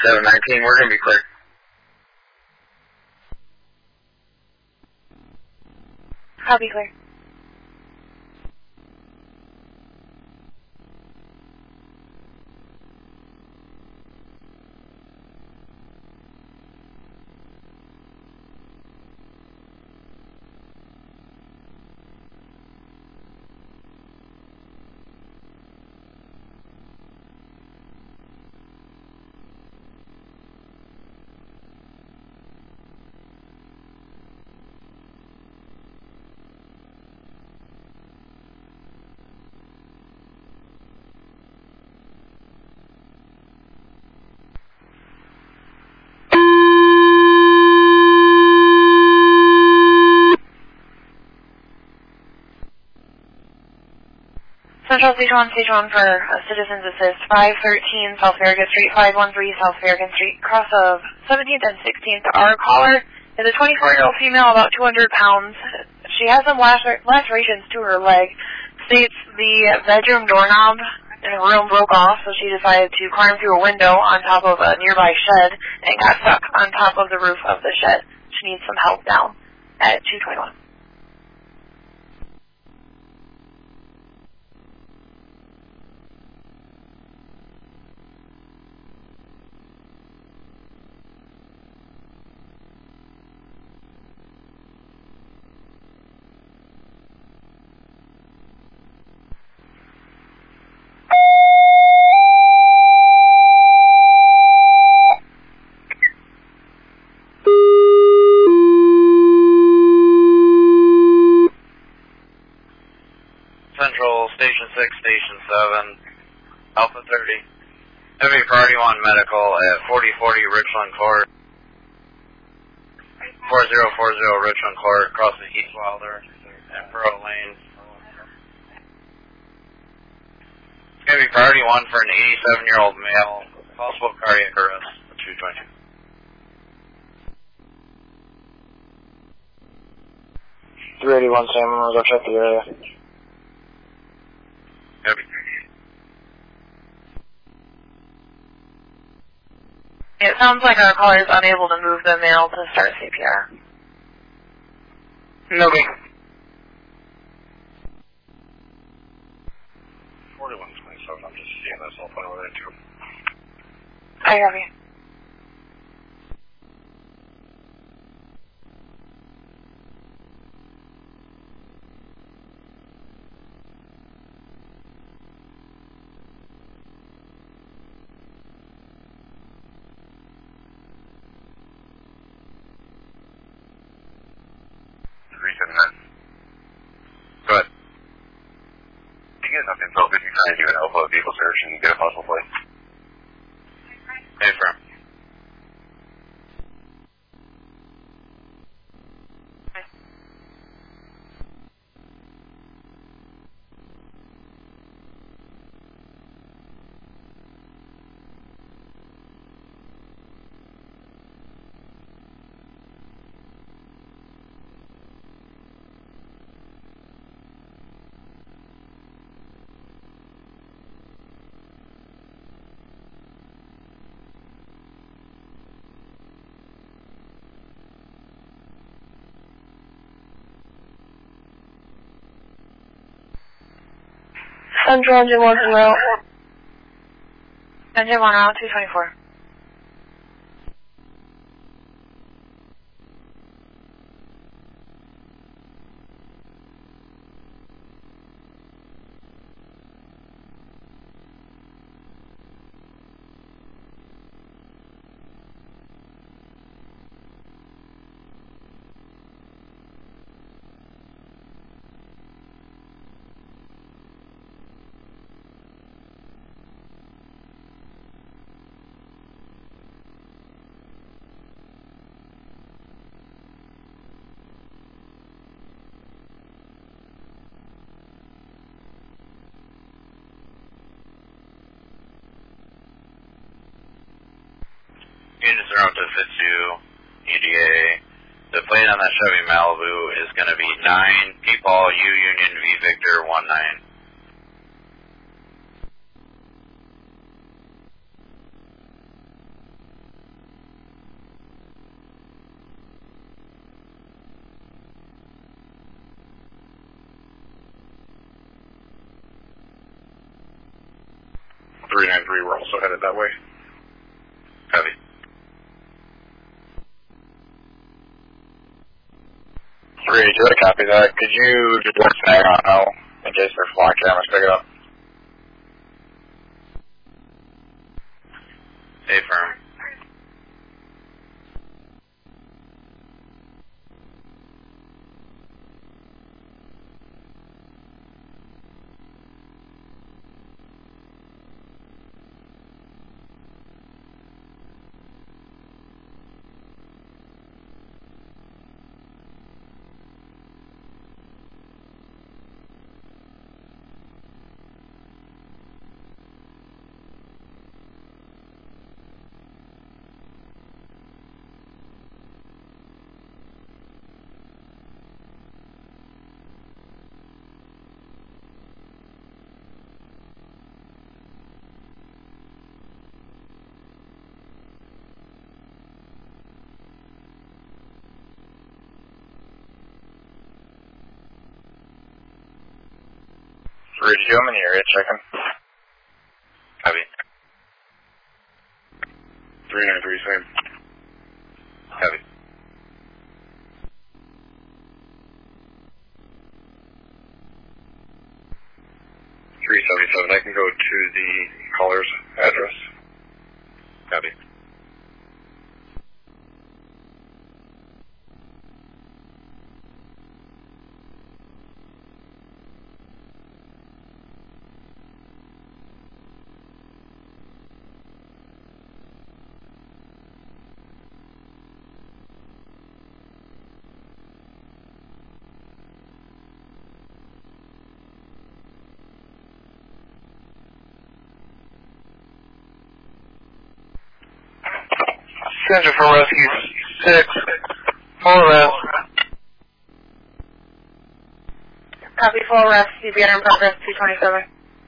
719, we're going to be clear. I'll be clear. Central Stage 1 for Citizens Assist, 513 South Farragut Street, 513 South Farragut Street, cross of 17th and 16th. Our caller is a 24-year-old female, about 200 pounds. She has some lacerations to her leg. States the bedroom doorknob in her room broke off, so she decided to climb through a window on top of a nearby shed and got stuck on top of the roof of the shed. She needs some help now at 221. Central, Station 6, Station 7, Alpha 30. Heavy Priority 1 Medical at 4040 Richland Court. 4040 Richland Court, crossing East Wilder and Pearl Lane. It's going to be Priority 1 for an 87-year-old male, possible cardiac arrest at 220. 381 Sam, I'm going to go check the area. It sounds like our caller is unable to move the male to start CPR. No big. 4127, I'm just seeing this all point over there too. I have you. Go ahead. You get enough info, could you try to do an elbow vehicle search and get a possible plate? Hey, firm. Central Engine 1 route. Engine 1 route, 224. Units are out to Fitzhugh, EDA. The plate on that Chevy Malibu is going to be 9 Peepaw U Union V Victor 19. 393, we're also headed that way. Copy. 382, I copy that. Could you just let snag on now in case their flying cameras pick it up? Affirm. Radio, I'm in the area, checking. Copy. 393, same. Copy. I can go to the caller's address. Copy. Center for Rescue 6, full arrest. Copy, full arrest, CPR in progress, 227.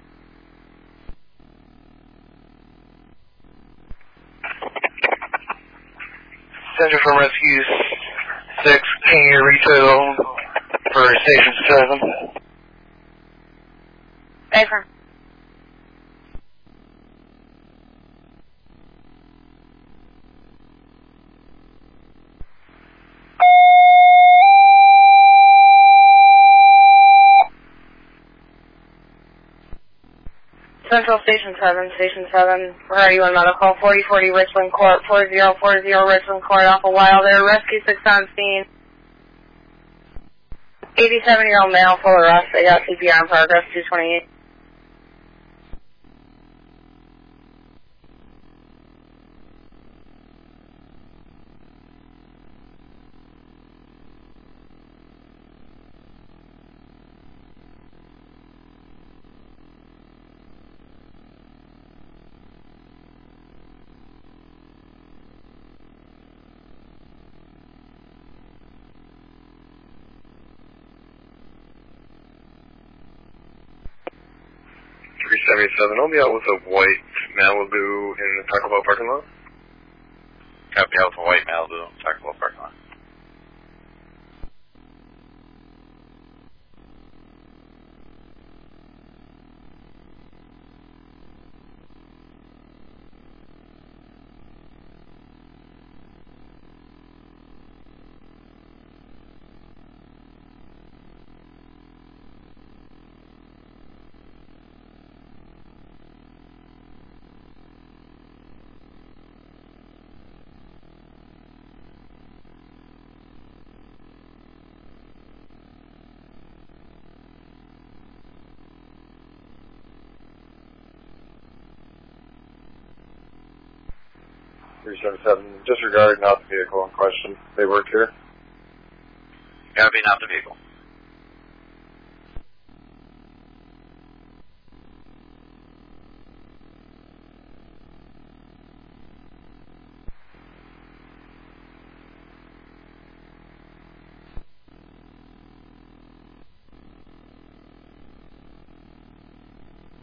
Center for Rescue 6, can you retail for Station 7? Affirm. Central Station 7, where are you on medical? 4040 Richland Court, 4040 Richland Court, Alpha Wild Air, Rescue 6 on scene. 87-year-old male, full arrest, they got CPR in progress, 228. I'll be out with a white Malibu in the Taco Bell parking lot. Copy, out with a white Malibu, Taco Bell parking lot. Disregard not the vehicle in question. They work here. Copy, not the vehicle.